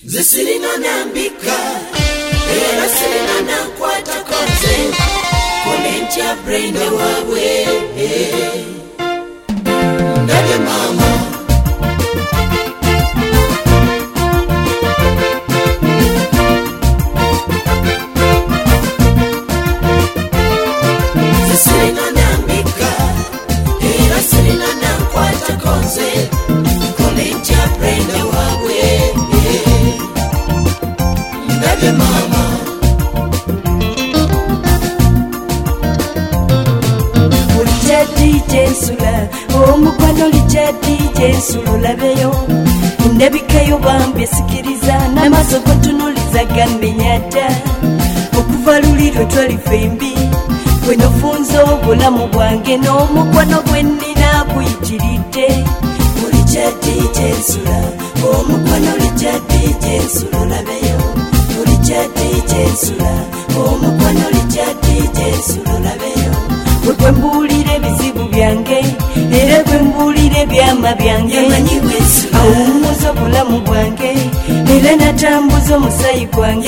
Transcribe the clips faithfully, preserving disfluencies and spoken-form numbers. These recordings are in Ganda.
Zisirina nambika era sirina nakwata konze Kolentia brain wawe Ndage mama Zisirina nambika era sirina nakwata konze Kolentia brain wawe Ndage mama D J Nsula omukwano lija D J Nsula labeyo ndabikayo bambe sikiriza n'amaaso gotunuliza gamenyata okuva luli lwe twali fembi gwe nofunza obulamu bwange n'omukwano gwe nnina guyitiridde olija D J Nsula omukwano lija D J Nsula labeyo olija D J Nsula omukwano lija D J Nsula labeyo Gwe mbulire bizibu byange era gwe mbulire byama byange awumuza obulamu bwange era natambuza omusayi gwange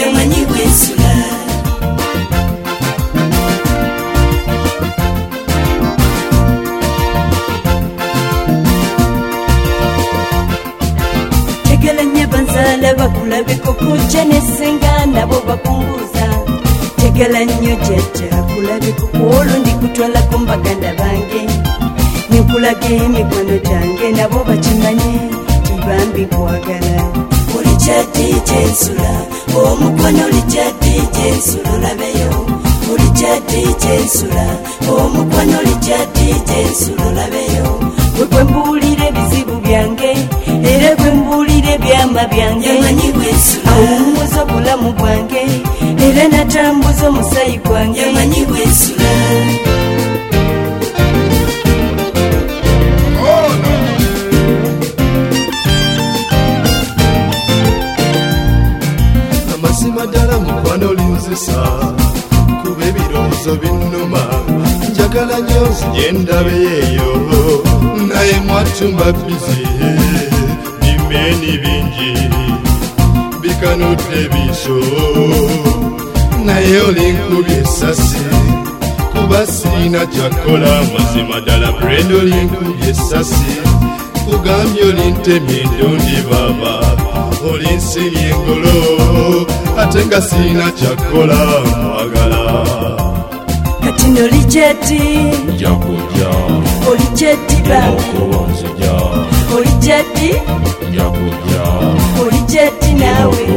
tegela nnyo banzaala bakulabeko kujja nesenga nabo bakunguza tegela nnyo jjajja kulabeko olwo ndikutwalako mbaganda bange nikulaga emikwano gyange nabo bakimanye tibambi nkwagala olija D J Nsula omukwano olija D J Nsula olabeyo olija D J Nsula omukwano olija D J Nsula olabeyo gwe mbuulire ebizibu byange era gwe mbuulire byama byange awumuza obulamu bwange era natambuza omusayi gwange amazima ddala mukwano linzisa kuba ebirowoozo binnuma njagala nnyo nzije ndabeyeeyo naye mwatumba bizi bimeni bingi bikanudde biso naye olinkubye essasi kuba sirina kyakola mazima ddala brendo olinkubye essasi kugambye olintemye endondi baba olinsimye engolo ate nga sirina kyakola mwagala kati nolijeti njakujja olijeti bambi olijeti njakujja olijeti nawe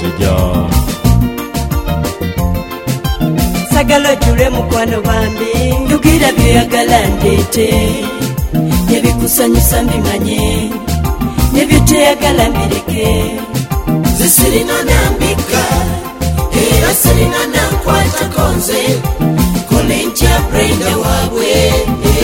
sagala ojule mukwano bambi ndugira byoyagala ndeete nebikusanyusa mbimanye nebyoteyagala mbireke zisirina nambika era sirina nankwata konze Kolentia brain wawe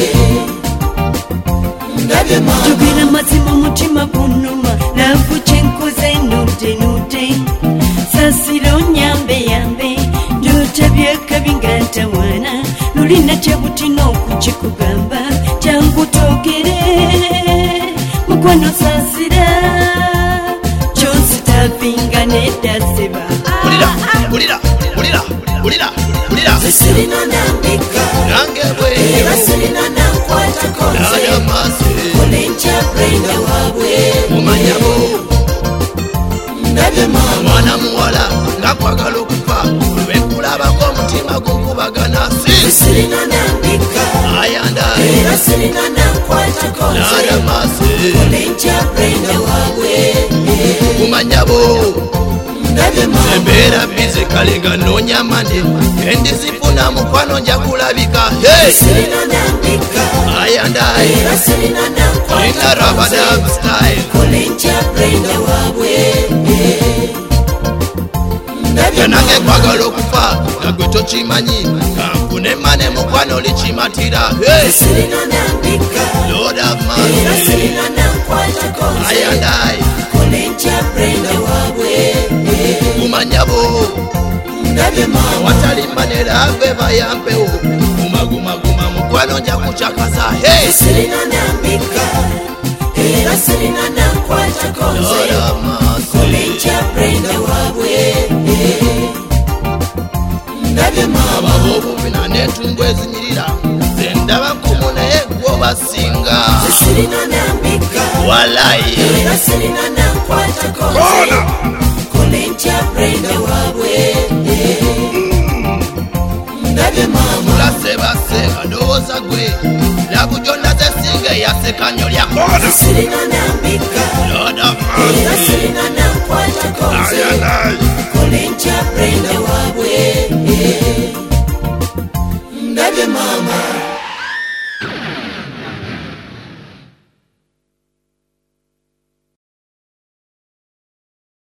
ndabye mama jubira mazima mutima gunuma nakuchenkoze nute nute sasiro nyambe yambe ndote byekabinganta mwana lulina kyebutino okukikugamba jangu togere mukwano sasira kyonsi tapinga nedaseba ulira ulira ulira ulira ulira zisirina nambika nange bwe era sirina nankwata konze Kolentia brain wawe mumanyabo ndabye mama mwana muwala ngakwagala okufa lwekulabako omutima gunkubagana zisirina nambika ayanda era sirina nankwata konze Kolentia brain wawe mumanyabo ndabye mama embeera bize kale nga noonya mande endizifuna mukwano nja kulabika zisirina nambika ayanda era sirina nankwata ina rabadam style Kolentia brain wawe ndabye nange mama kwagala okufa nga gwe tokimanyi kanfune mane mukwano likimatira zisirina nambika Lord of era mercy sirina nankwata konze ayandai Kolentia brain wawe mumanyabo ndabye mama watali manera ave bayampewo gumagumaguma mukwano nja kucakaza zisirina nambika era sirina nankwata konze Lord of mercy Kolentia brain sirina nambika Walai era sirina nankwatako kulentya Brenda wabwe ndabye mama ulasebaseba ndowooza gwe nakujonna zesinga yasekanyo lyakona sirina nambika era sirina nankwatako kulentya Brenda